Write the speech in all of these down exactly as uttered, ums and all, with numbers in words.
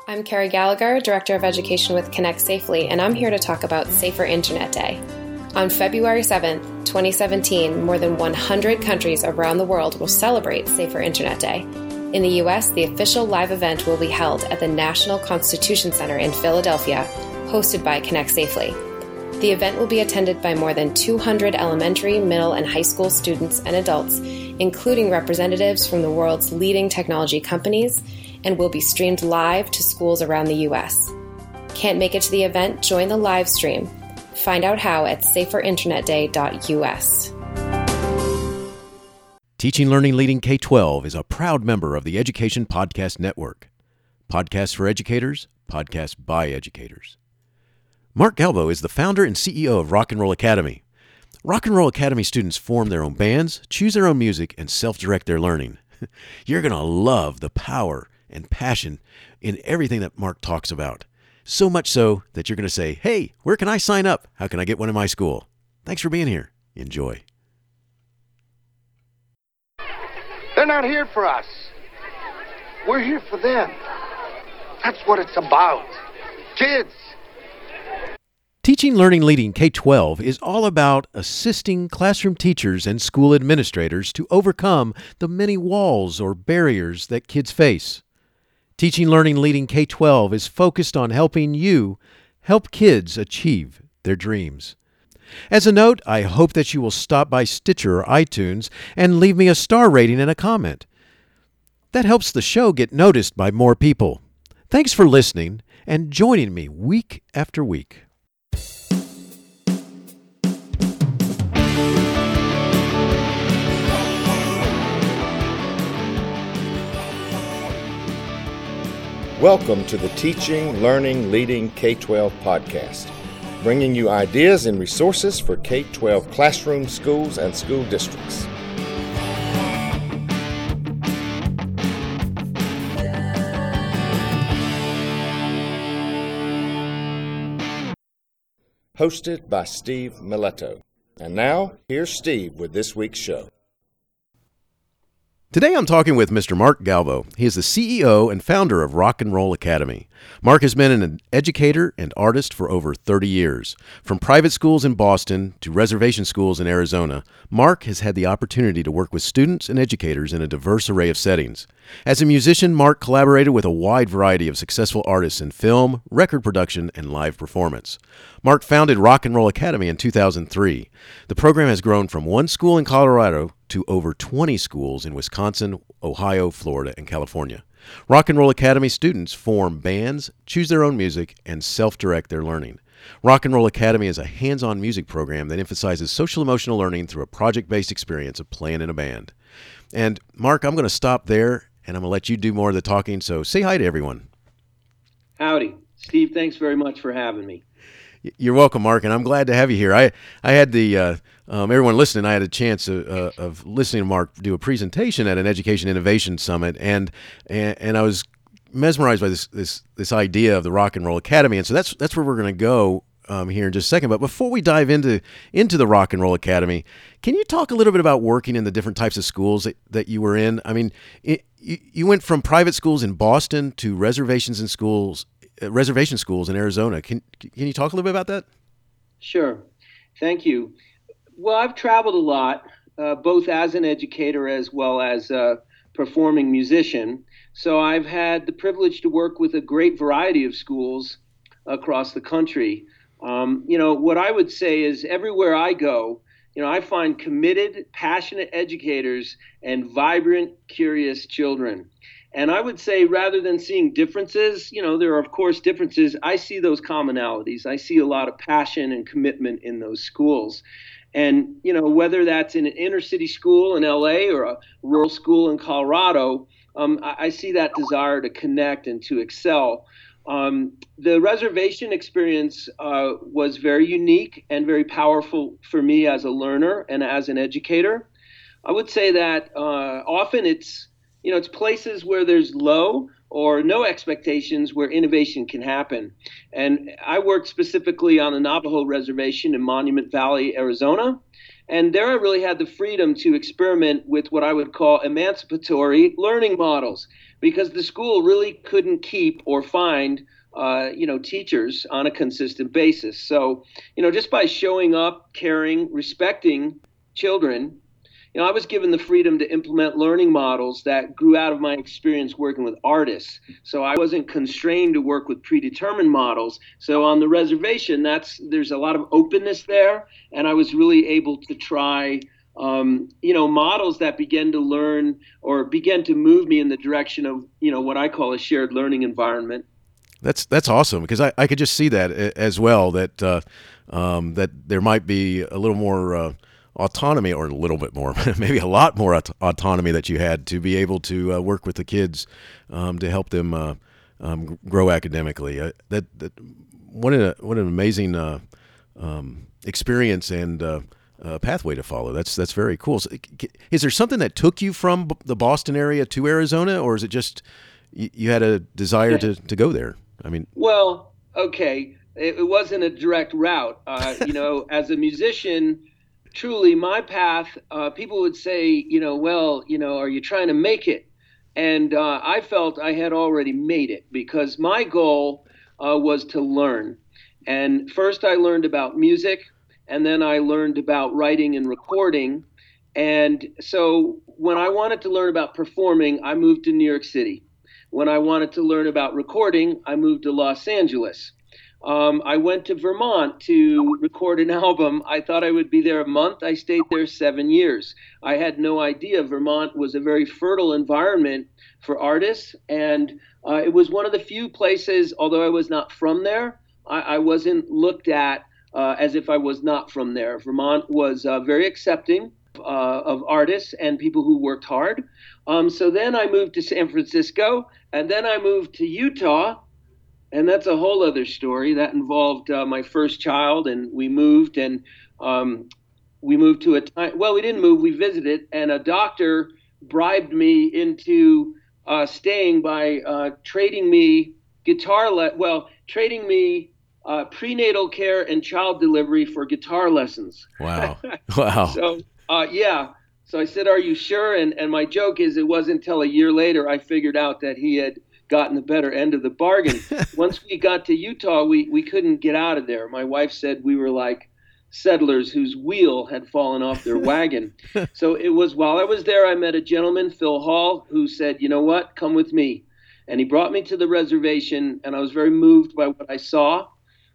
I'm Carrie Gallagher, Director of Education with Connect Safely, and I'm here to talk about Safer Internet Day. On February seventh, twenty seventeen, more than one hundred countries around the world will celebrate Safer Internet Day. In the U S, the official live event will be held at the National Constitution Center in Philadelphia, hosted by Connect Safely. The event will be attended by more than two hundred elementary, middle, and high school students and adults, including representatives from the world's leading technology companies, and will be streamed live to schools around the U S. Can't make it to the event? Join the live stream. Find out how at safer internet day dot U S. Teaching Learning Leading K twelve is a proud member of the Education Podcast Network. Podcasts for educators, podcasts by educators. Mark Galbo is the founder and C E O of Rock and Roll Academy. Rock and Roll Academy students form their own bands, choose their own music, and self-direct their learning. You're going to love the power and passion in everything that Mark talks about. So much so that you're going to say, hey, where can I sign up? How can I get one in my school? Thanks for being here. Enjoy. They're not here for us. We're here for them. That's what it's about. Kids. Teaching Learning Leading K twelve is all about assisting classroom teachers and school administrators to overcome the many walls or barriers that kids face. Teaching Learning Leading K twelve is focused on helping you help kids achieve their dreams. As a note, I hope that you will stop by Stitcher or iTunes and leave me a star rating and a comment. That helps the show get noticed by more people. Thanks for listening and joining me week after week. Welcome to the Teaching, Learning, Leading K twelve podcast, bringing you ideas and resources for K twelve classrooms, schools, and school districts. Hosted by Steve Miletto. And now, here's Steve with this week's show. Today I'm talking with Mister Mark Galbo. He is the C E O and founder of Rock and Roll Academy. Mark has been an educator and artist for over thirty years. From private schools in Boston to reservation schools in Arizona, Mark has had the opportunity to work with students and educators in a diverse array of settings. As a musician, Mark collaborated with a wide variety of successful artists in film, record production, and live performance. Mark founded Rock and Roll Academy in two thousand three. The program has grown from one school in Colorado to over twenty schools in Wisconsin, Ohio, Florida, and California. Rock and Roll Academy students form bands, choose their own music, and self-direct their learning. Rock and Roll Academy is a hands-on music program that emphasizes social-emotional learning through a project-based experience of playing in a band. And Mark, I'm going to stop there, and I'm going to let you do more of the talking, so say hi to everyone. Howdy. Steve, thanks very much for having me. You're welcome, Mark, and I'm glad to have you here. I, I had the, uh, um, everyone listening, I had a chance of, uh, of listening to Mark do a presentation at an Education Innovation Summit, and and, and I was mesmerized by this, this this idea of the Rock and Roll Academy, and so that's that's where we're going to go um, here in just a second. But before we dive into into the Rock and Roll Academy, can you talk a little bit about working in the different types of schools that, that you were in? I mean, it, you, you went from private schools in Boston to reservations in schools, uh, reservation schools in Arizona. Can can you talk a little bit about that? Sure. Thank you. Well, I've traveled a lot, uh, both as an educator as well as a performing musician. So I've had the privilege to work with a great variety of schools across the country. Um, you know, what I would say is everywhere I go, you know, I find committed, passionate educators and vibrant, curious children. And I would say rather than seeing differences, you know, there are, of course, differences. I see those commonalities. I see a lot of passion and commitment in those schools. And, you know, whether that's in an inner city school in L A or a rural school in Colorado, um, I, I see that desire to connect and to excel. Um, the reservation experience uh, was very unique and very powerful for me as a learner and as an educator. I would say that uh, often it's, you know, it's places where there's low or no expectations where innovation can happen. And I worked specifically on the Navajo Reservation in Monument Valley, Arizona. And there I really had the freedom to experiment with what I would call emancipatory learning models, because the school really couldn't keep or find uh, you know, teachers on a consistent basis. So, you know, just by showing up, caring, respecting children, you know, I was given the freedom to implement learning models that grew out of my experience working with artists. So I wasn't constrained to work with predetermined models. So on the reservation, that's there's a lot of openness there, and I was really able to try um, you know, models that began to learn or began to move me in the direction of, you know, what I call a shared learning environment. That's that's awesome, because I, I could just see that as well, that uh, um, that there might be a little more uh, autonomy, or a little bit more, maybe a lot more aut- autonomy that you had to be able to uh, work with the kids um, to help them uh, um, grow academically. Uh, that, that what an what an amazing uh, um, experience and uh, uh, pathway to follow. That's that's very cool. So, is there something that took you from the Boston area to Arizona, or is it just you, you had a desire to, to go there? I mean, well, okay, it, it wasn't a direct route. Uh, you know, as a musician, truly my path, uh, people would say, you know, well, you know, are you trying to make it? And uh, I felt I had already made it, because my goal uh, was to learn. And first I learned about music, and then I learned about writing and recording. And so when I wanted to learn about performing, I moved to New York City. When I wanted to learn about recording, I moved to Los Angeles. Um, I went to Vermont to record an album. I thought I would be there a month. I stayed there seven years. I had no idea Vermont was a very fertile environment for artists. And uh, it was one of the few places, although I was not from there, I, I wasn't looked at uh, as if I was not from there. Vermont was uh, very accepting Uh, of artists and people who worked hard. Um, so then I moved to San Francisco, and then I moved to Utah, and that's a whole other story. That involved uh, my first child, and we moved, and um, we moved to a time, well, we didn't move, we visited, and a doctor bribed me into uh, staying by uh, trading me guitar, le- well, trading me uh, prenatal care and child delivery for guitar lessons. Wow. Wow. So Uh, yeah. So I said, are you sure? And and my joke is, it wasn't until a year later I figured out that he had gotten the better end of the bargain. Once we got to Utah, we, we couldn't get out of there. My wife said we were like settlers whose wheel had fallen off their wagon. So it was while I was there, I met a gentleman, Phil Hall, who said, you know what, come with me. And he brought me to the reservation, and I was very moved by what I saw,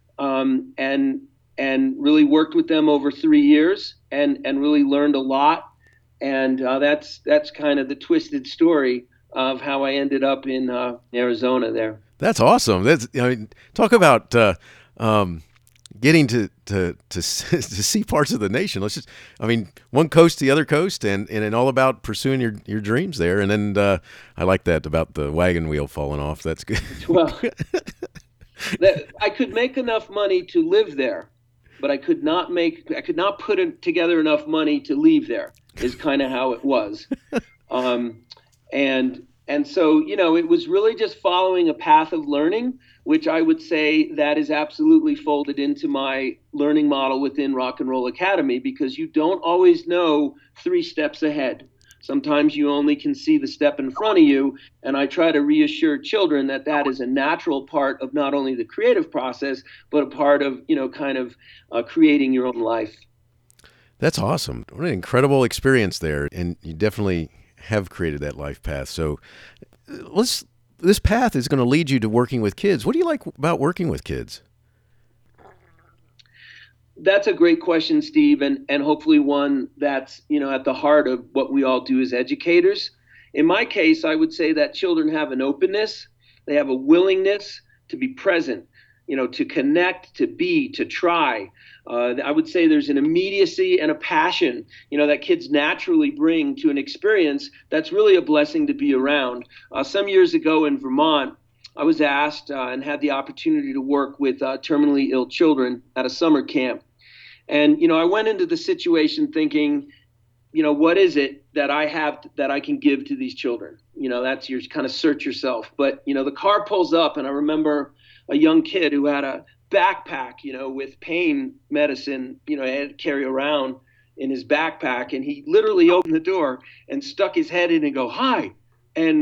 um, and and really worked with them over three years and, and really learned a lot. And uh, that's that's kind of the twisted story of how I ended up in uh, Arizona there. That's awesome. That's, I mean, talk about uh, um, getting to, to to to see parts of the nation. Let's just, I mean, one coast to the other coast, and and, and all about pursuing your, your dreams there. And then uh, I like that about the wagon wheel falling off. That's good. Well, that, I could make enough money to live there, but I could not make, I could not put it together enough money to leave there, is kind of how it was. Um, and, and so, you know, it was really just following a path of learning, which I would say that is absolutely folded into my learning model within Rock and Roll Academy, because you don't always know three steps ahead. Sometimes you only can see the step in front of you, and I try to reassure children that that is a natural part of not only the creative process, but a part of, you know, kind of uh, creating your own life. That's awesome. What an incredible experience there, and you definitely have created that life path. So let's, this path is going to lead you to working with kids. What do you like about working with kids? That's a great question, Steve, and, and hopefully one that's, you know, at the heart of what we all do as educators. In my case, I would say that children have an openness, they have a willingness to be present, you know, to connect, to be, to try. Uh, I would say there's an immediacy and a passion, you know, that kids naturally bring to an experience that's really a blessing to be around. Uh, some years ago in Vermont, I was asked uh, and had the opportunity to work with uh, terminally ill children at a summer camp. And, you know, I went into the situation thinking, you know, what is it that I have that I can give to these children? You know, that's your kind of search yourself. But, you know, the car pulls up, and I remember a young kid who had a backpack, you know, with pain medicine, you know, he had to carry around in his backpack. And he literally opened the door and stuck his head in and go, hi. And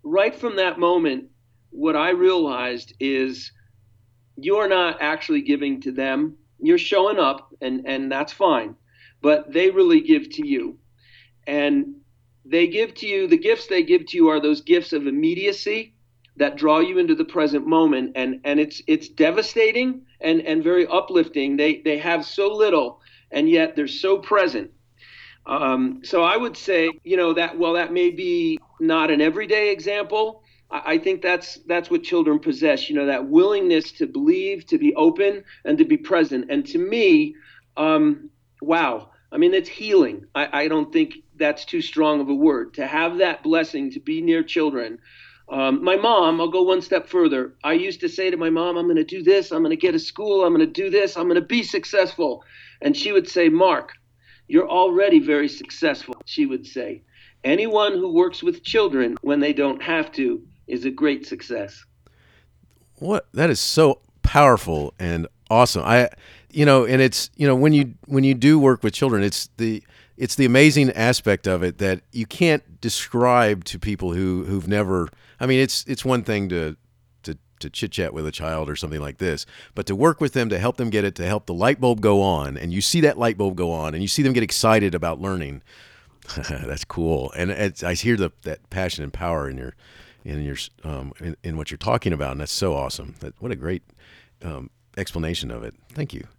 right from that moment, what I realized is you're not actually giving to them. You're showing up, and, and that's fine. But they really give to you. And they give to you, the gifts they give to you are those gifts of immediacy that draw you into the present moment. And, and it's it's devastating and, and very uplifting. They, they have so little, and yet they're so present. Um, so I would say, you know, that while that may be not an everyday example, I, I think that's that's what children possess, you know, that willingness to believe, to be open, and to be present. And to me, um, wow, I mean, it's healing. I, I don't think that's too strong of a word, to have that blessing, to be near children. Um, my mom, I'll go one step further. I used to say to my mom, I'm going to do this. I'm going to get a school. I'm going to do this. I'm going to be successful. And she would say, Mark, you're already very successful. She would say, anyone who works with children when they don't have to is a great success. What? That is so powerful and awesome. I, you know, and it's, you know, when you, when you do work with children, it's the, it's the amazing aspect of it that you can't describe to people who, who've never, I mean, it's, it's one thing to, to, to chit chat with a child or something like this, but to work with them, to help them get it, to help the light bulb go on, and you see that light bulb go on and you see them get excited about learning. That's cool. And it's, I hear the, that passion and power in your, in your, um, in, in what you're talking about. And that's so awesome. That, what a great, um, explanation of it. Thank you.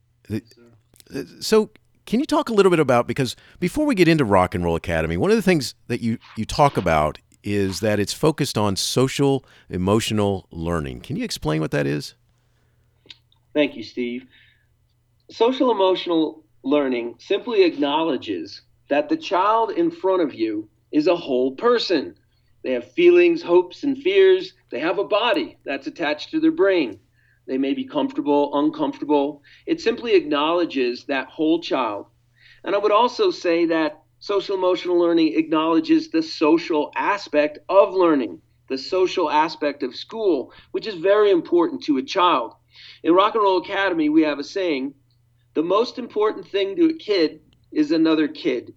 So can you talk a little bit about, because before we get into Rock and Roll Academy, one of the things that you, you talk about is that it's focused on social emotional learning. Can you explain what that is? Thank you, Steve. Social emotional learning simply acknowledges that the child in front of you is a whole person. They have feelings, hopes, and fears. They have a body that's attached to their brain. They may be comfortable, uncomfortable. It simply acknowledges that whole child. And I would also say that social emotional learning acknowledges the social aspect of learning, the social aspect of school, which is very important to a child. In Rock and Roll Academy, we have a saying, the most important thing to a kid is another kid.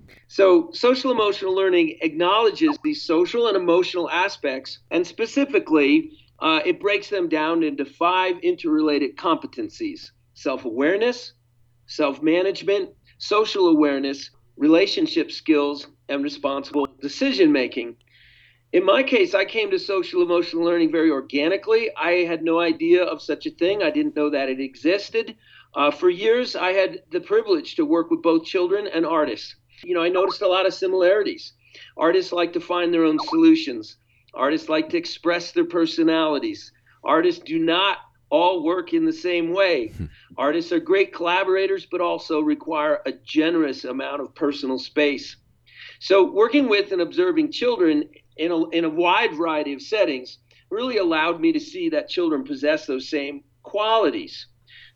So social emotional learning acknowledges these social and emotional aspects, and specifically, uh, it breaks them down into five interrelated competencies: self-awareness, self-management, social awareness, relationship skills, and responsible decision-making. In my case, I came to social emotional learning very organically. I had no idea of such a thing. I didn't know that it existed. Uh, for years, I had the privilege to work with both children and artists. You know, I noticed a lot of similarities. Artists like to find their own solutions. Artists like to express their personalities. Artists do not all work in the same way. Artists are great collaborators, but also require a generous amount of personal space. So working with and observing children in a, in a wide variety of settings really allowed me to see that children possess those same qualities.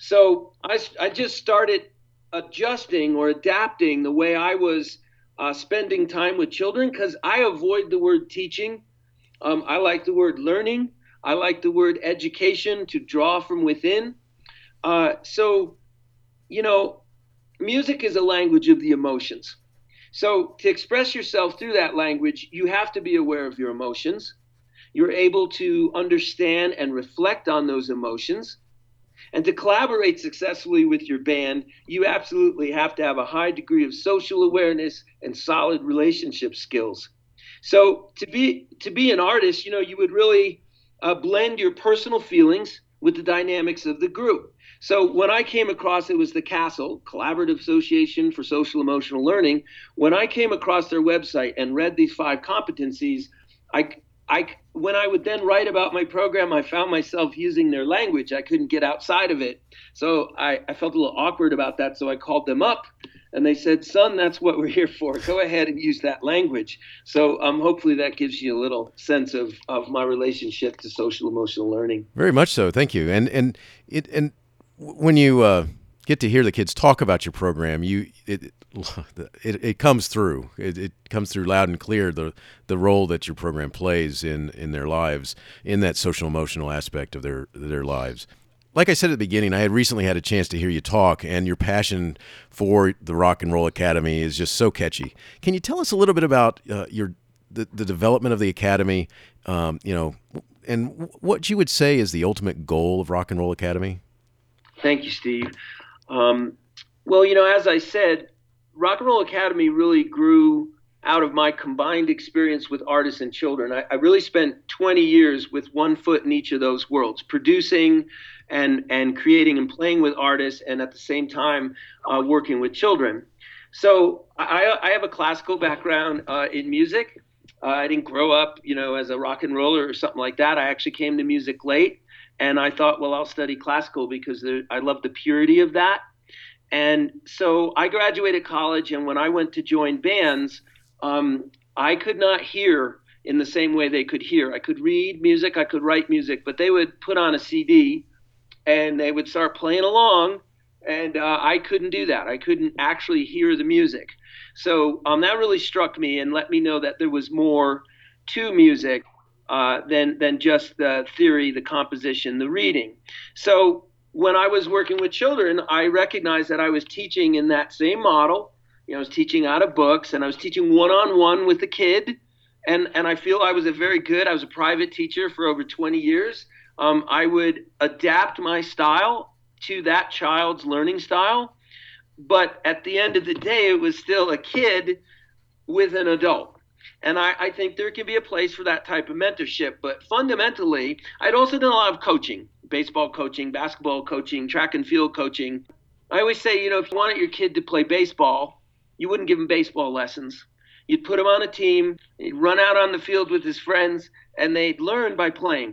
So I, I just started adjusting or adapting the way I was uh, spending time with children, because I avoid the word teaching. Um, I like the word learning. I like the word education, to draw from within. Uh, so, you know, music is a language of the emotions. So to express yourself through that language, you have to be aware of your emotions. You're able to understand and reflect on those emotions. And to collaborate successfully with your band, you absolutely have to have a high degree of social awareness and solid relationship skills. So to be to be an artist, you know, you would really uh, blend your personal feelings with the dynamics of the group. So when I came across, it was the CASEL, Collaborative Association for Social Emotional Learning. When I came across their website and read these five competencies, I, I, when I would then write about my program, I found myself using their language. I couldn't get outside of it. So I, I felt a little awkward about that. So I called them up and they said, son, that's what we're here for. Go ahead and use that language. So um, hopefully that gives you a little sense of, of my relationship to social emotional learning. Very much so. Thank you. And, and it, and when you uh, get to hear the kids talk about your program, you, it, It, it comes through. It, it comes through loud and clear, the the role that your program plays in, in their lives, in that social emotional aspect of their their lives. Like I said at the beginning, I had recently had a chance to hear you talk, and your passion for the Rock and Roll Academy is just so catchy. Can you tell us a little bit about uh, your the, the development of the Academy, um, you know, and what you would say is the ultimate goal of Rock and Roll Academy? Thank you, Steve. Um, well, you know, as I said, Rock and Roll Academy really grew out of my combined experience with artists and children. I, I really spent twenty years with one foot in each of those worlds, producing and, and creating and playing with artists, and at the same time uh, working with children. So I, I have a classical background uh, in music. Uh, I didn't grow up, you know, as a rock and roller or something like that. I actually came to music late, and I thought, well, I'll study classical because there, I love the purity of that. And so I graduated college, and when I went to join bands, um, I could not hear in the same way they could hear. I could read music, I could write music, but they would put on a C D and they would start playing along, and uh, I couldn't do that. I couldn't actually hear the music. So um, that really struck me and let me know that there was more to music uh, than than just the theory, the composition, the reading. So when I was working with children, I recognized that I was teaching in that same model. You know, I was teaching out of books, and I was teaching one-on-one with the kid. And, and I feel I was a very good, I was a private teacher for over twenty years. Um, I would adapt my style to that child's learning style. But at the end of the day, it was still a kid with an adult. And I, I think there can be a place for that type of mentorship. But fundamentally, I'd also done a lot of coaching, baseball coaching, basketball coaching, track and field coaching. I always say, you know, if you wanted your kid to play baseball, you wouldn't give him baseball lessons. You'd put him on a team, he'd run out on the field with his friends, and they'd learn by playing.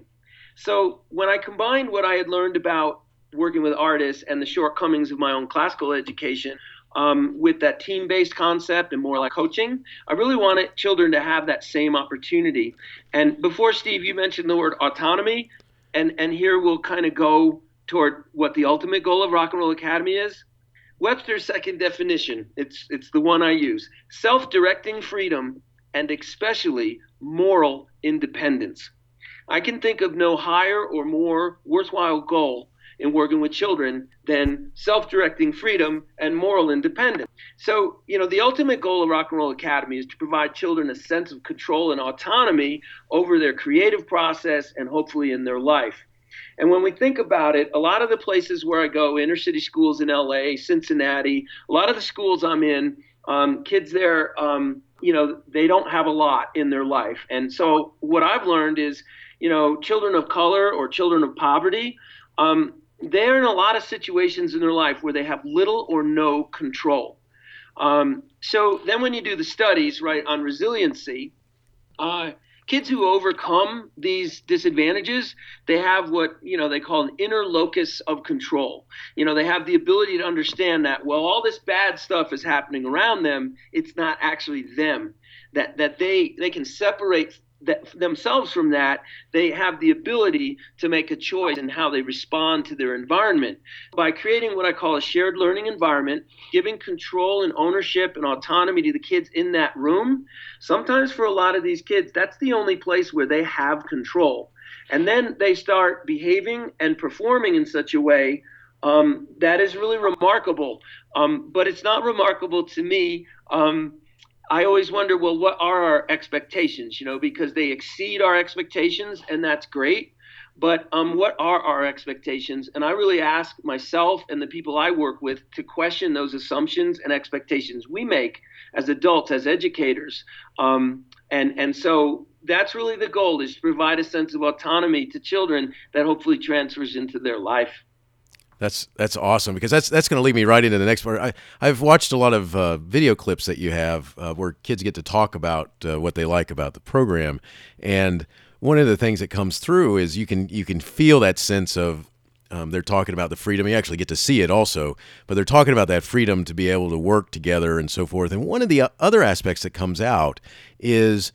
So when I combined what I had learned about working with artists and the shortcomings of my own classical education um, with that team-based concept and more like coaching, I really wanted children to have that same opportunity. And before, Steve, you mentioned the word autonomy, and, and here we'll kind of go toward what the ultimate goal of Rock and Roll Academy is. Webster's second definition, it's it's the one I use: self-directing freedom and especially moral independence. I can think of no higher or more worthwhile goal in working with children than self-directing freedom and moral independence. So, you know, the ultimate goal of Rock and Roll Academy is to provide children a sense of control and autonomy over their creative process and hopefully in their life. And when we think about it, a lot of the places where I go, inner city schools in L A, Cincinnati, a lot of the schools I'm in, um, kids there, um, you know, they don't have a lot in their life. And so what I've learned is, you know, children of color or children of poverty, um, they're in a lot of situations in their life where they have little or no control. Um, so then when you do the studies, right, on resiliency, uh, kids who overcome these disadvantages, they have what, you know, they call an inner locus of control. You know, they have the ability to understand that, well, all this bad stuff is happening around them. It's not actually them. That that they they can separate that themselves from that. They have the ability to make a choice in how they respond to their environment by creating what I call a shared learning environment, giving control and ownership and autonomy to the kids in that room. Sometimes for a lot of these kids, that's the only place where they have control. And then they start behaving and performing in such a way um, that is really remarkable. Um, but it's not remarkable to me. Um, I always wonder, well, what are our expectations, you know, because they exceed our expectations, and that's great. But um, what are our expectations? And I really ask myself and the people I work with to question those assumptions and expectations we make as adults, as educators. Um, and, and so that's really the goal, is to provide a sense of autonomy to children that hopefully transfers into their life. That's that's awesome, because that's that's going to lead me right into the next part. I, I've watched a lot of uh, video clips that you have uh, where kids get to talk about uh, what they like about the program, and one of the things that comes through is you can you can feel that sense of um, they're talking about the freedom. You actually get to see it also, but they're talking about that freedom to be able to work together and so forth. And one of the other aspects that comes out is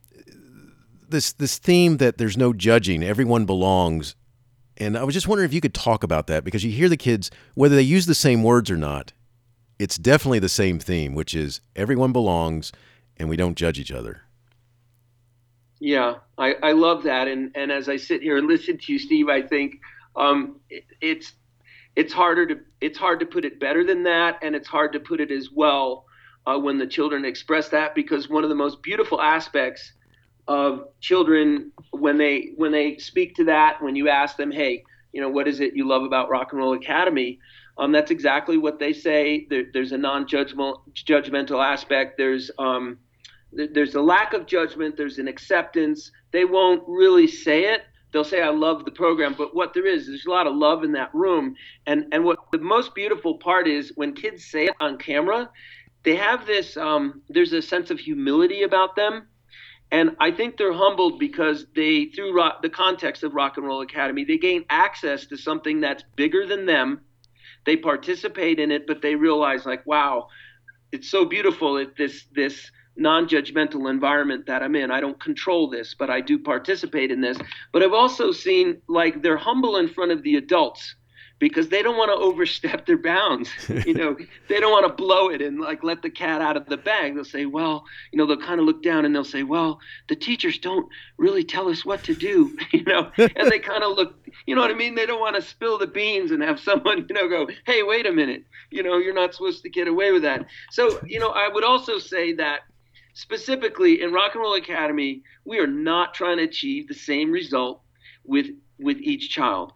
this this theme that there's no judging, everyone belongs. And I was just wondering if you could talk about that, because you hear the kids, whether they use the same words or not, it's definitely the same theme, which is everyone belongs and we don't judge each other. Yeah, I, I love that. And, and as I sit here and listen to you, Steve, I think um, it, it's it's harder to it's hard to put it better than that, and it's hard to put it as well uh, when the children express that, because one of the most beautiful aspects of children when they when they speak to that, when you ask them, hey, you know, what is it you love about Rock and Roll Academy? Um, that's exactly what they say. There, there's a non-judgmental judgmental aspect. There's um, th- there's a lack of judgment. There's an acceptance. They won't really say it. They'll say, I love the program. But what there is, there's a lot of love in that room. And, and what the most beautiful part is when kids say it on camera, they have this, um, there's a sense of humility about them. And I think they're humbled because they, through rock, the context of Rock and Roll Academy, they gain access to something that's bigger than them. They participate in it, but they realize, like, wow, it's so beautiful at this this non-judgmental environment that I'm in. I don't control this, but I do participate in this. But I've also seen, like, they're humble in front of the adults because they don't want to overstep their bounds. You know, they don't want to blow it and, like, let the cat out of the bag. They'll say, well, you know, they'll kind of look down and they'll say, well, the teachers don't really tell us what to do, you know, and they kind of look, you know what I mean? They don't want to spill the beans and have someone, you know, go, hey, wait a minute, you know, you're not supposed to get away with that. So, you know, I would also say that specifically in Rock and Roll Academy, we are not trying to achieve the same result with with each child.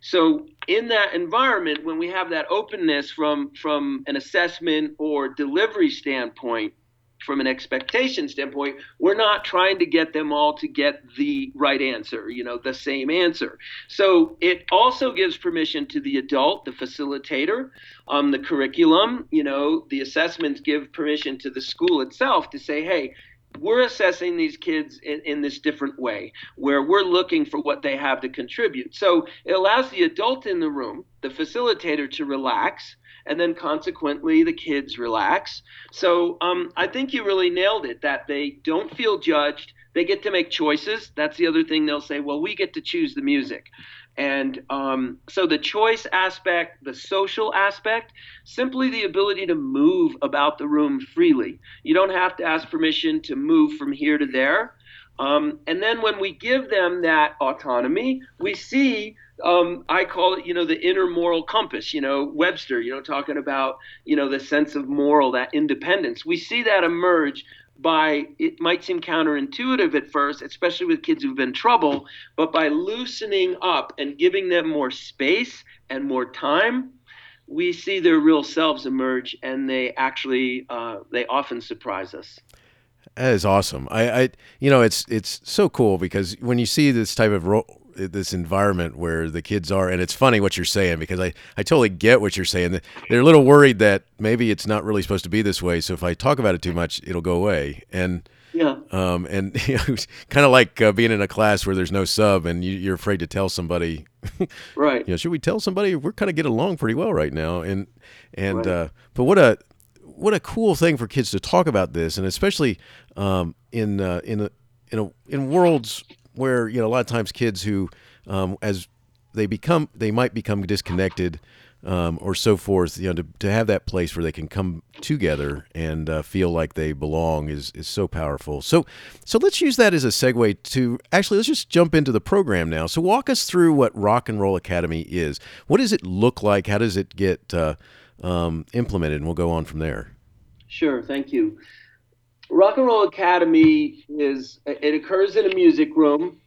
So in that environment, when we have that openness from from an assessment or delivery standpoint, from an expectation standpoint, we're not trying to get them all to get the right answer, you know, the same answer. So it also gives permission to the adult, the facilitator, um, the curriculum, you know, the assessments give permission to the school itself to say, hey, we're assessing these kids in, in this different way, where we're looking for what they have to contribute. So it allows the adult in the room, the facilitator, to relax, and then consequently the kids relax. So um, I think you really nailed it, that they don't feel judged. They get to make choices. That's the other thing. They'll say, well, we get to choose the music. And um, so the choice aspect, the social aspect, simply the ability to move about the room freely. You don't have to ask permission to move from here to there. Um, and then when we give them that autonomy, we see, um, I call it, you know, the inner moral compass, you know, Webster, you know, talking about, you know, the sense of moral, that independence. We see that emerge by, it might seem counterintuitive at first, especially with kids who've been in trouble, but by loosening up and giving them more space and more time, we see their real selves emerge, and they actually, uh, they often surprise us. That is awesome. I, I, you know, it's it's so cool because when you see this type of ro- this environment where the kids are, and it's funny what you're saying because I, I totally get what you're saying. They're a little worried that maybe it's not really supposed to be this way. So if I talk about it too much, it'll go away. And yeah, um, and you know, it's kind of like uh, being in a class where there's no sub, and you, you're afraid to tell somebody. Right. You know, should we tell somebody? We're kind of getting along pretty well right now, and and Right. uh, but what a what a cool thing for kids to talk about this, and especially um, in uh, in a, in a, in worlds where, you know, a lot of times kids who um, as they become they might become disconnected um, or so forth, you know, to, to have that place where they can come together and uh, feel like they belong is is so powerful. So so let's use that as a segue to actually let's just jump into the program now. So walk us through what Rock and Roll Academy is. What does it look like? How does it get uh, um, implemented? And we'll go on from there. Sure, thank you. Rock and Roll Academy is, it occurs in a music room.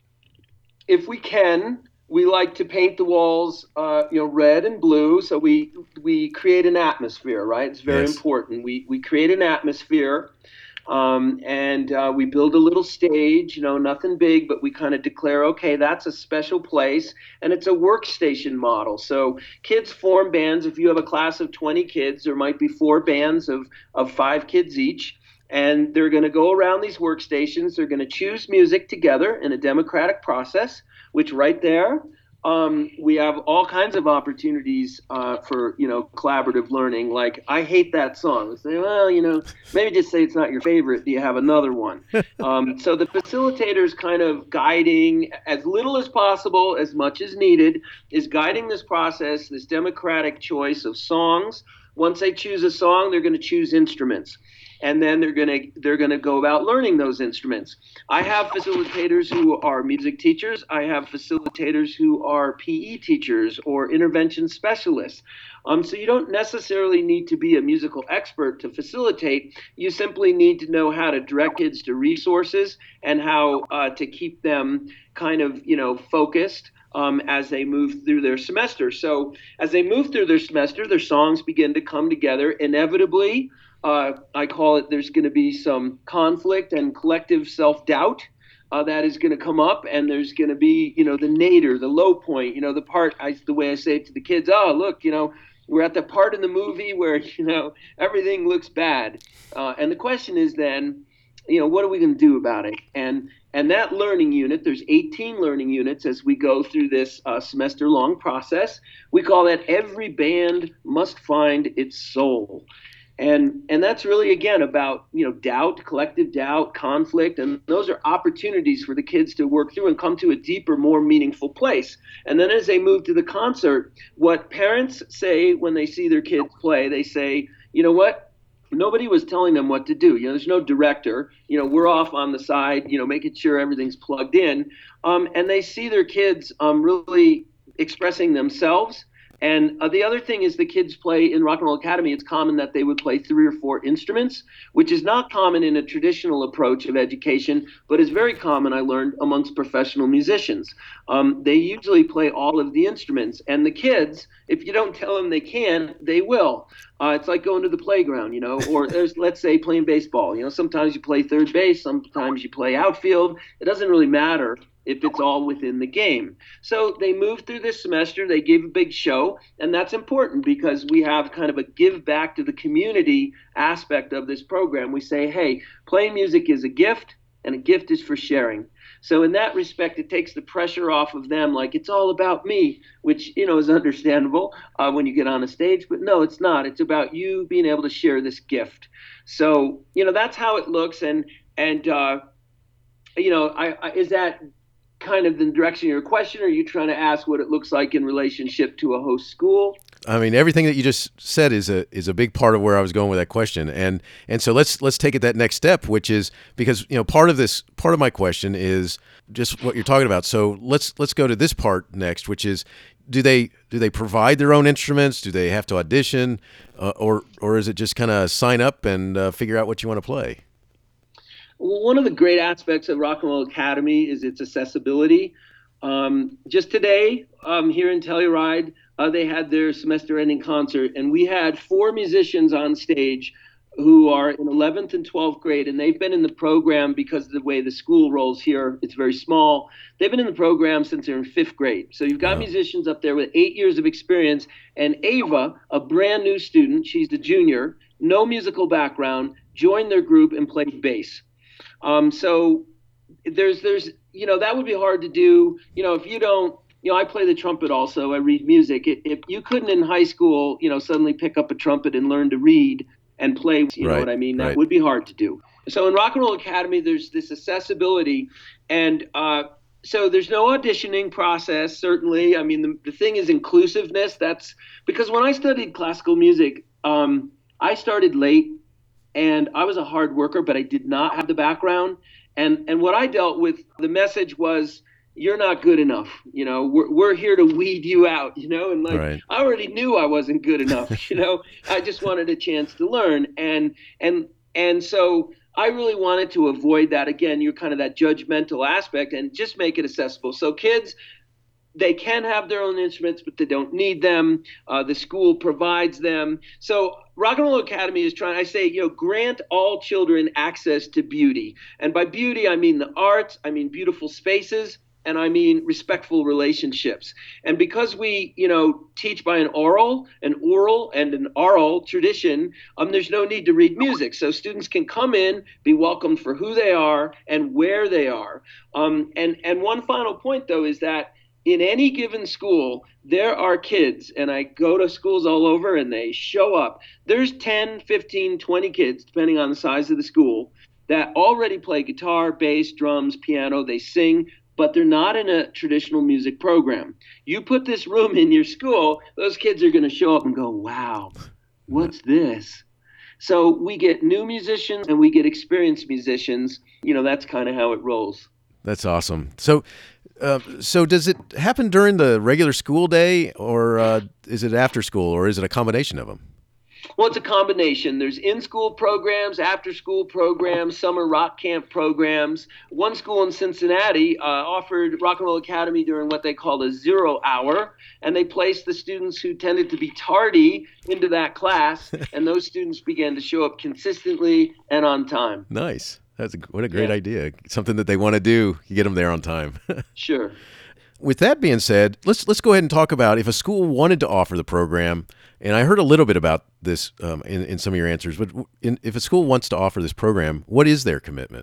If we can, we like to paint the walls, uh, you know, red and blue. So we we create an atmosphere, right? It's very Yes. important. We we create an atmosphere, um, and uh, we build a little stage. You know, nothing big, but we kind of declare, okay, that's a special place, and it's a workstation model. So kids form bands. If you have a class of twenty kids, there might be four bands of of five kids each. And they're going to go around these workstations. They're going to choose music together in a democratic process, which right there, um, we have all kinds of opportunities uh, for, you know, collaborative learning. Like, I hate that song. Say, well, you know, maybe just say it's not your favorite. Do you have another one? um, so the facilitator is kind of guiding as little as possible, as much as needed, is guiding this process, this democratic choice of songs. Once they choose a song, they're going to choose instruments. and then they're going to they're going to go about learning those instruments. I have facilitators who are music teachers. I have facilitators who are P E teachers or intervention specialists. Um, so you don't necessarily need to be a musical expert to facilitate. You simply need to know how to direct kids to resources and how uh, to keep them kind of, you know, focused um, as they move through their semester. So as they move through their semester, their songs begin to come together. Inevitably, uh, I call it, there's going to be some conflict and collective self-doubt. Uh, that is going to come up, and there's going to be, you know, the nadir, the low point, you know, the part, I, the way I say it to the kids, oh, look, you know, we're at the part in the movie where, you know, everything looks bad. Uh, and the question is then, you know, what are we going to do about it? And and that learning unit, there's eighteen learning units as we go through this uh, semester-long process. We call that Every Band Must Find Its Soul. And and that's really, again, about, you know, doubt, collective doubt, conflict, and those are opportunities for the kids to work through and come to a deeper, more meaningful place. And then as they move to the concert, what parents say when they see their kids play, they say, you know what? Nobody was telling them what to do. You know, there's no director. You know, we're off on the side, you know, making sure everything's plugged in. Um, and they see their kids um, really expressing themselves. And uh, the other thing is the kids play in Rock and Roll Academy. It's common that they would play three or four instruments, which is not common in a traditional approach of education, but is very common, I learned, amongst professional musicians. Um, they usually play all of the instruments. And the kids, if you don't tell them they can, they will. Uh, it's like going to the playground, you know, or there's, let's say, playing baseball. You know, sometimes you play third base, sometimes you play outfield. It doesn't really matter if it's all within the game. So they moved through this semester, they gave a big show, and that's important because we have kind of a give back to the community aspect of this program. We say, hey, playing music is a gift, and a gift is for sharing. So in that respect, it takes the pressure off of them, like it's all about me, which, you know, is understandable uh, when you get on a stage, but no, it's not. It's about you being able to share this gift. So, you know, that's how it looks. And, and uh, you know, I, I, is that kind of the direction of your question, or are you trying to ask what it looks like in relationship to a host school? I mean, everything that you just said is a is a big part of where I was going with that question, and and so let's let's take it that next step, which is because you know part of this part of my question is just what you're talking about. So let's let's go to this part next, which is do they do they provide their own instruments? Do they have to audition, uh, or or is it just kind of sign up and uh, figure out what you want to play? Well, one of the great aspects of Rock and Roll Academy is its accessibility. Um, just today, um, here in Telluride, uh, they had their semester-ending concert, and we had four musicians on stage who are in eleventh and twelfth grade, and they've been in the program because of the way the school rolls here. It's very small. They've been in the program since they're in fifth grade. So you've got wow. musicians up there with eight years of experience, and Ava, a brand new student, she's the junior, no musical background, joined their group and played bass. Um, so there's, there's, you know, that would be hard to do. You know, if you don't, you know, I play the trumpet also, I read music. It, if you couldn't in high school, you know, suddenly pick up a trumpet and learn to read and play, you right, know what I mean? That right. would be hard to do. So in Rock and Roll Academy, there's this accessibility, and uh, so there's no auditioning process, certainly. I mean, the, the thing is inclusiveness. That's because when I studied classical music, um, I started late. And I was a hard worker, but I did not have the background. And and what I dealt with, the message was, you're not good enough. You know, we're we're here to weed you out, you know, and like, right. I already knew I wasn't good enough, you know, I just wanted a chance to learn. And, and, and so I really wanted to avoid that. Again, you're kind of that judgmental aspect and just make it accessible. So kids, they can have their own instruments, but they don't need them. Uh, the school provides them. So Rock and Roll Academy is trying, I say, you know, grant all children access to beauty. And by beauty, I mean the arts, I mean beautiful spaces, and I mean respectful relationships. And because we, you know, teach by an oral, an oral, and an oral tradition, um, there's no need to read music. So students can come in, be welcomed for who they are and where they are. Um, and, and one final point, though, is that in any given school, there are kids, and I go to schools all over and they show up. There's ten, fifteen, twenty kids, depending on the size of the school, that already play guitar, bass, drums, piano, they sing, but they're not in a traditional music program. You put this room in your school, those kids are going to show up and go, wow, what's this? So we get new musicians and we get experienced musicians. You know, that's kind of how it rolls. That's awesome. So, uh, so does it happen during the regular school day, or uh, is it after school, or is it a combination of them? Well, it's a combination. There's in-school programs, after-school programs, summer rock camp programs. One school in Cincinnati uh, offered Rock and Roll Academy during what they called a zero hour, and they placed the students who tended to be tardy into that class, and those students began to show up consistently and on time. Nice. That's a, what a great Yeah. idea. Something that they want to do, you get them there on time. Sure. With that being said, let's let's go ahead and talk about if a school wanted to offer the program. And I heard a little bit about this um, in, in some of your answers, but in, if a school wants to offer this program, what is their commitment?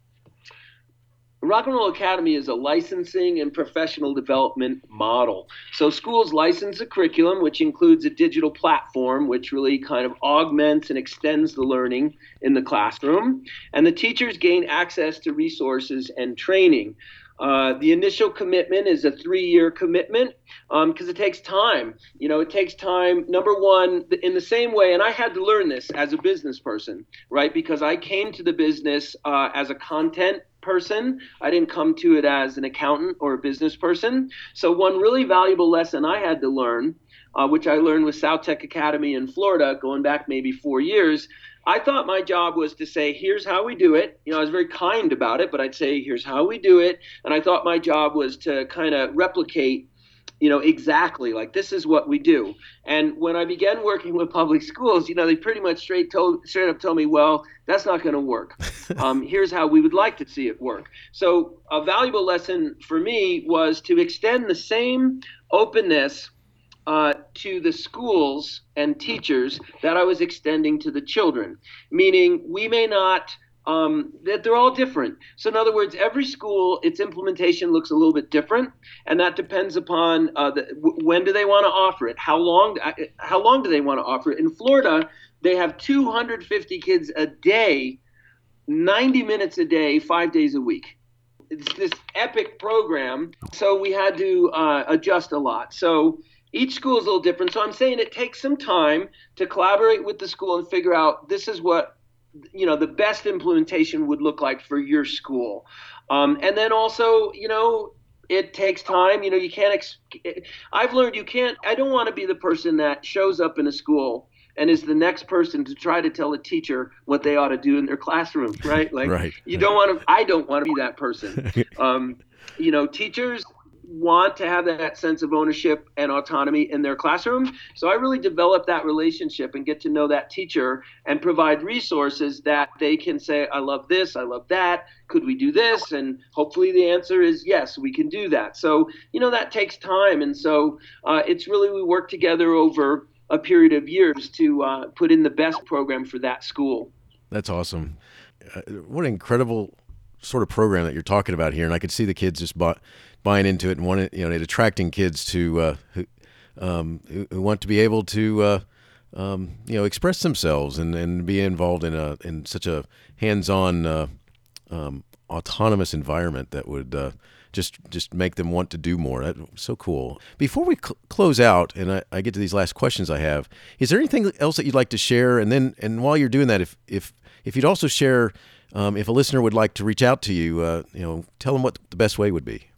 Rock and Roll Academy is a licensing and professional development model. So schools license a curriculum, which includes a digital platform, which really kind of augments and extends the learning in the classroom. And the teachers gain access to resources and training. Uh, the initial commitment is a three-year commitment because um, it takes time. You know, it takes time, number one, in the same way, and I had to learn this as a business person, right? Because I came to the business uh, as a content person. I didn't come to it as an accountant or a business person. So one really valuable lesson I had to learn, uh, which I learned with South Tech Academy in Florida, going back maybe four years, I thought my job was to say, here's how we do it. You know, I was very kind about it, but I'd say, here's how we do it. And I thought my job was to kind of replicate, you know, exactly like this is what we do. And when I began working with public schools, you know, they pretty much straight told, straight up told me, well, that's not going to work. Um, here's how we would like to see it work. So a valuable lesson for me was to extend the same openness Uh, to the schools and teachers that I was extending to the children, meaning we may not, um, that they're all different. So in other words, every school, its implementation looks a little bit different, and that depends upon uh, the, w- when do they want to offer it, how long, uh, how long do they want to offer it. In Florida, they have two hundred fifty kids a day, ninety minutes a day, five days a week. It's this epic program, so we had to uh, adjust a lot. So each school is a little different. So I'm saying it takes some time to collaborate with the school and figure out this is what, you know, the best implementation would look like for your school. Um, and then also, you know, it takes time. You know, you can't, ex- I've learned you can't, I don't want to be the person that shows up in a school and is the next person to try to tell a teacher what they ought to do in their classroom, right? Like, Right. you don't want to, I don't want to be that person. Um, you know, teachers want to have that sense of ownership and autonomy in their classroom. So I really develop that relationship and get to know that teacher and provide resources that they can say, I love this, I love that, could we do this? And hopefully the answer is yes, we can do that. So, you know, that takes time. And so uh, it's really, we work together over a period of years to uh, put in the best program for that school. That's awesome. Uh, what an incredible sort of program that you're talking about here. And I could see the kids just bought, buying into it and wanting, you know, it attracting kids to uh, who, um, who want to be able to, uh, um, you know, express themselves and, and be involved in a in such a hands-on, uh, um, autonomous environment that would uh, just just make them want to do more. That's so cool. Before we cl- close out, and I, I get to these last questions I have, is there anything else that you'd like to share? And then, and while you're doing that, if if if you'd also share, um, if a listener would like to reach out to you, uh, you know, tell them what the best way would be.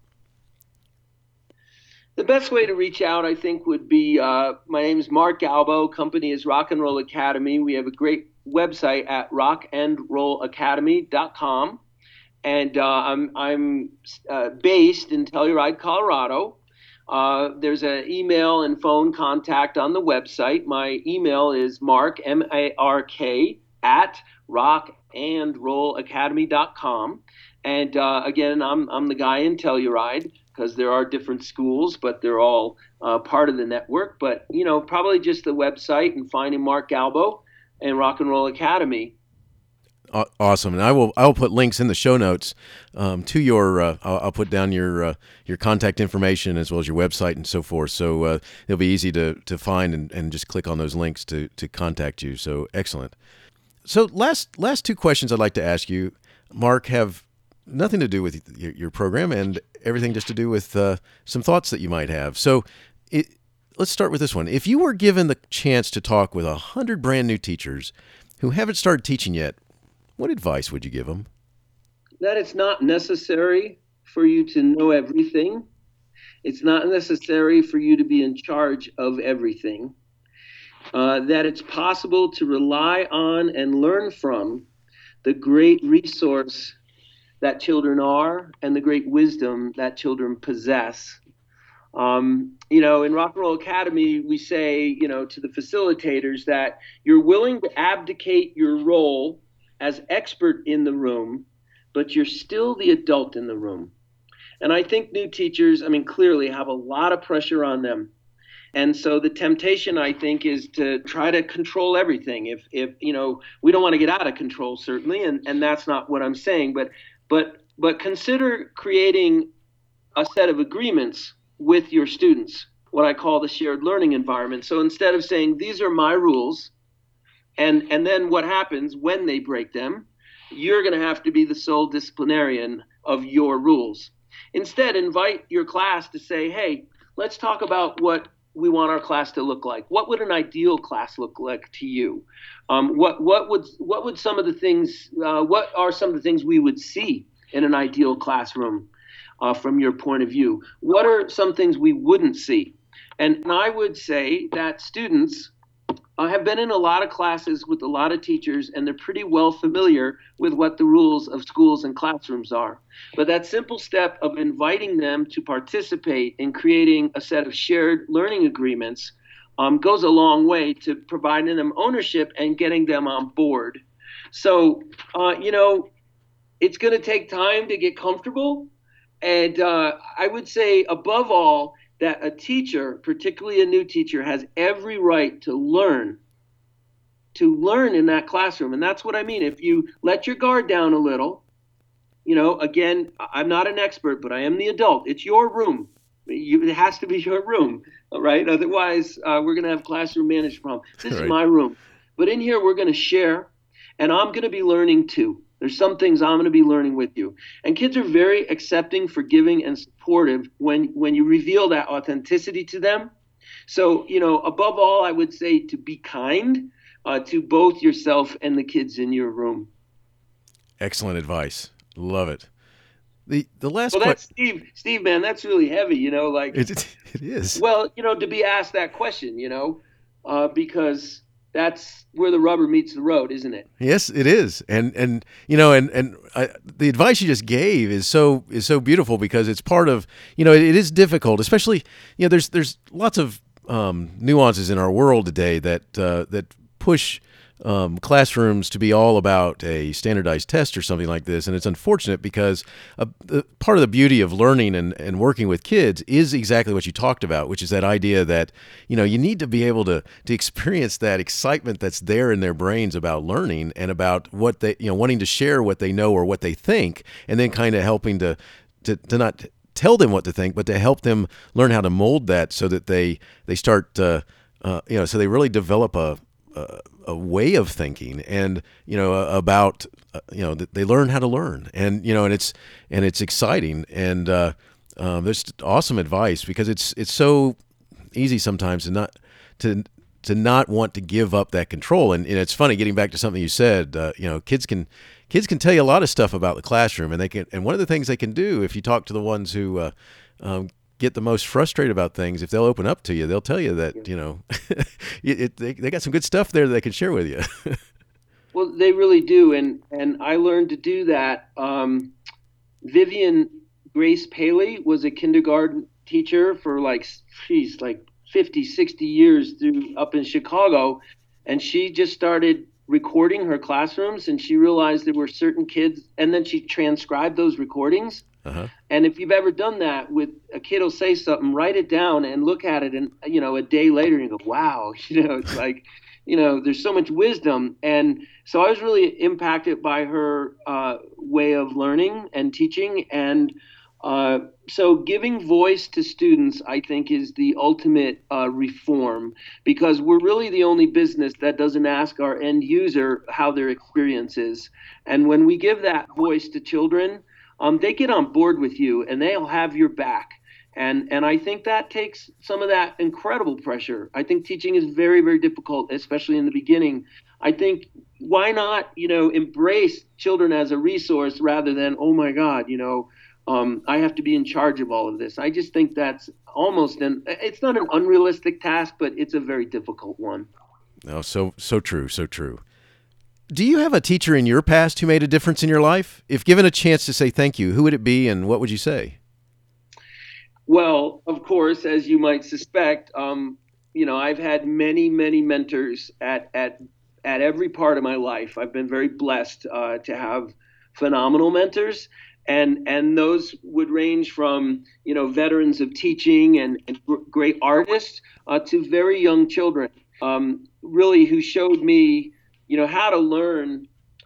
The best way to reach out, I think, would be, uh, my name is Mark Galbo. Company is Rock and Roll Academy. We have a great website at rock and roll academy dot com. And uh, I'm, I'm uh, based in Telluride, Colorado. Uh, there's an email and phone contact on the website. My email is mark, M A R K, at rock and roll academy dot com. And uh, again, I'm, I'm the guy in Telluride, because there are different schools, but they're all uh, part of the network. But, you know, probably just the website and finding Mark Galbo and Rock and Roll Academy. Awesome, and I will I will put links in the show notes um, to your. Uh, I'll, I'll put down your uh, your contact information as well as your website and so forth. So uh, it'll be easy to to find and, and just click on those links to to contact you. So excellent. So last last two questions I'd like to ask you, Mark, have nothing to do with your, your program and everything just to do with uh, some thoughts that you might have. So it, let's start with this one. If you were given the chance to talk with a hundred brand new teachers who haven't started teaching yet, what advice would you give them? That it's not necessary for you to know everything. It's not necessary for you to be in charge of everything. Uh, that it's possible to rely on and learn from the great resource that children are and the great wisdom that children possess. Um, you know, in Rock and Roll Academy, we say, you know, to the facilitators that you're willing to abdicate your role as expert in the room, but you're still the adult in the room. And I think new teachers, I mean, clearly have a lot of pressure on them. And so the temptation, I think, is to try to control everything. If, if you know, we don't want to get out of control, certainly, and, and that's not what I'm saying. But, but, but consider creating a set of agreements with your students, what I call the shared learning environment. So instead of saying, these are my rules, and, and then what happens when they break them, you're going to have to be the sole disciplinarian of your rules. Instead, invite your class to say, hey, let's talk about what we want our class to look like. What would an ideal class look like to you? Um, what what would what would some of the things? Uh, what are some of the things we would see in an ideal classroom uh, from your point of view? What are some things we wouldn't see? And, and I would say that students uh, have been in a lot of classes with a lot of teachers, and they're pretty well familiar with what the rules of schools and classrooms are. But that simple step of inviting them to participate in creating a set of shared learning agreements um, goes a long way to providing them ownership and getting them on board. So, uh, you know, it's going to take time to get comfortable. And uh, I would say, above all, that a teacher, particularly a new teacher, has every right to learn, to learn in that classroom. And that's what I mean. If you let your guard down a little, you know, again, I'm not an expert, but I am the adult. It's your room. You, it has to be your room, all right? Otherwise, uh, we're going to have classroom management problems. This right. is my room. But in here, we're going to share, and I'm going to be learning too. There's some things I'm going to be learning with you. And kids are very accepting, forgiving, and supportive when, when you reveal that authenticity to them. So, you know, above all, I would say to be kind uh, to both yourself and the kids in your room. Excellent advice. Love it. The the last well, that's Steve, Steve, man, that's really heavy, you know, like it, it is. Well, you know, to be asked that question, you know, uh, because that's where the rubber meets the road, isn't it? Yes, it is. And, and you know, and, and I, the advice you just gave is so is so beautiful because it's part of, you know, it, it is difficult, especially, you know, there's there's lots of um, nuances in our world today that uh, that push um, classrooms to be all about a standardized test or something like this. And it's unfortunate because a, a part of the beauty of learning and, and working with kids is exactly what you talked about, which is that idea that, you know, you need to be able to, to experience that excitement that's there in their brains about learning and about what they, you know, wanting to share what they know or what they think, and then kind of helping to, to, to not tell them what to think, but to help them learn how to mold that so that they, they start, uh, uh, you know, so they really develop a, a, a way of thinking, and you know about uh, you know they learn how to learn, and you know and it's and it's exciting, and uh, um, there's awesome advice because it's it's so easy sometimes to not to to not want to give up that control, and, and it's funny getting back to something you said. Uh, you know, kids can kids can tell you a lot of stuff about the classroom, and they can and one of the things they can do if you talk to the ones who uh, um, get the most frustrated about things, if they'll open up to you, they'll tell you that, you know, it, it, they, they got some good stuff there that they can share with you. Well, they really do. And, and I learned to do that. Um, Vivian Grace Paley was a kindergarten teacher for like, geez, like fifty, sixty years through up in Chicago. And she just started recording her classrooms, and she realized there were certain kids, and then she transcribed those recordings. Uh-huh. And if you've ever done that with a kid will say something, write it down and look at it, and you know, a day later you go, wow, you know, it's like, you know, there's so much wisdom. And so I was really impacted by her uh, way of learning and teaching. And uh, so giving voice to students, I think, is the ultimate uh, reform, because we're really the only business that doesn't ask our end user how their experience is. And when we give that voice to children, Um, they get on board with you, and they'll have your back. And and I think that takes some of that incredible pressure. I think teaching is very, very difficult, especially in the beginning. I think, why not, you know, embrace children as a resource rather than, oh my God, you know, um, I have to be in charge of all of this. I just think that's almost an, it's not an unrealistic task, but it's a very difficult one. Oh, so, so true, so true. Do you have a teacher in your past who made a difference in your life? If given a chance to say thank you, who would it be and what would you say? Well, of course, as you might suspect, um, you know, I've had many, many mentors at, at, at every part of my life. I've been very blessed uh, to have phenomenal mentors. And, and those would range from, you know, veterans of teaching and, and great artists uh, to very young children, um, really, who showed me, you know, how to learn,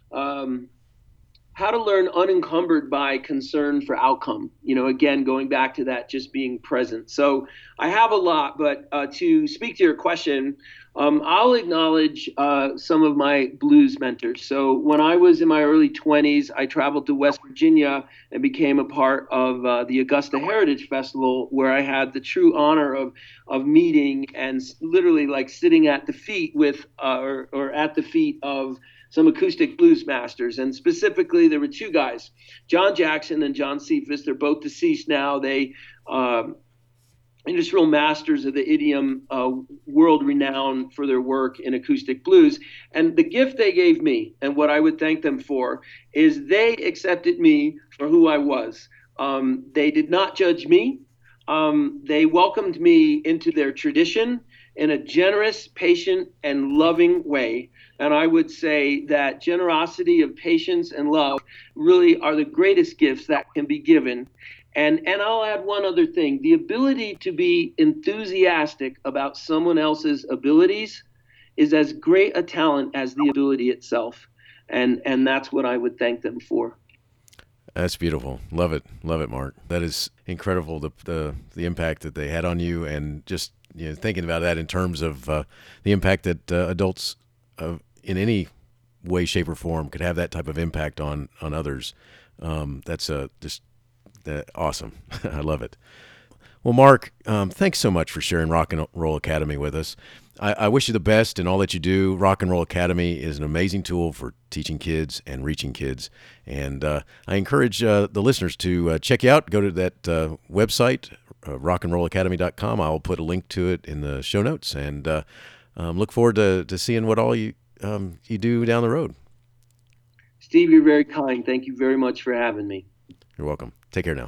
um, how to learn unencumbered by concern for outcome. You know, again, going back to that, just being present. So I have a lot, but uh, to speak to your question, um, I'll acknowledge uh, some of my blues mentors. So when I was in my early twenties, I traveled to West Virginia and became a part of uh, the Augusta Heritage Festival, where I had the true honor of of meeting and literally like sitting at the feet with uh, or, or at the feet of some acoustic blues masters. And specifically, there were two guys, John Jackson and John Cephas. They're both deceased now. They um, and just real masters of the idiom, uh, world renowned for their work in acoustic blues. And the gift they gave me, and what I would thank them for, is they accepted me for who I was. Um, they did not judge me. Um, they welcomed me into their tradition in a generous, patient, and loving way. And I would say that generosity of patience and love really are the greatest gifts that can be given. And and I'll add one other thing. The ability to be enthusiastic about someone else's abilities is as great a talent as the ability itself. And and that's what I would thank them for. That's beautiful. Love it. Love it, Mark. That is incredible, the the, the impact that they had on you, and just, you know, thinking about that in terms of uh, the impact that uh, adults uh, in any way, shape, or form could have that type of impact on, on others. Um, that's uh, just uh, awesome. I love it. Well, Mark, um, thanks so much for sharing Rock and Roll Academy with us. I, I wish you the best in all that you do. Rock and Roll Academy is an amazing tool for teaching kids and reaching kids. And uh, I encourage uh, the listeners to uh, check you out. Go to that uh, website, uh, rock and roll academy dot com. I'll put a link to it in the show notes. And uh, um, look forward to, to seeing what all you, um, you do down the road. Steve, you're very kind. Thank you very much for having me. You're welcome. Take care now.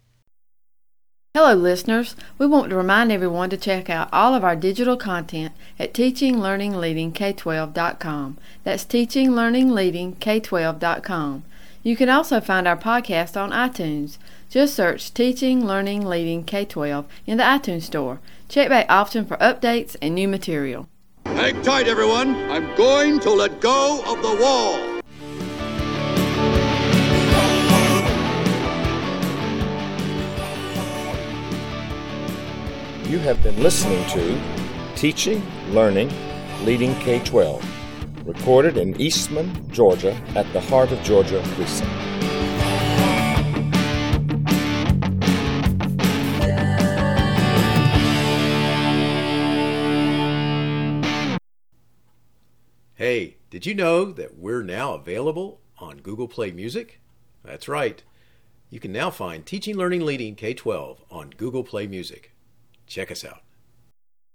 Hello, listeners. We want to remind everyone to check out all of our digital content at teaching learning leading K twelve dot com. That's teaching learning leading K twelve dot com. You can also find our podcast on iTunes. Just search Teaching Learning Leading K twelve in the iTunes Store. Check back often for updates and new material. Hang tight, everyone. I'm going to let go of the wall. You have been listening to Teaching, Learning, Leading K twelve, recorded in Eastman, Georgia, at the Heart of Georgia precinct. Hey, did you know that we're now available on Google Play Music? That's right. You can now find Teaching, Learning, Leading K twelve on Google Play Music. Check us out.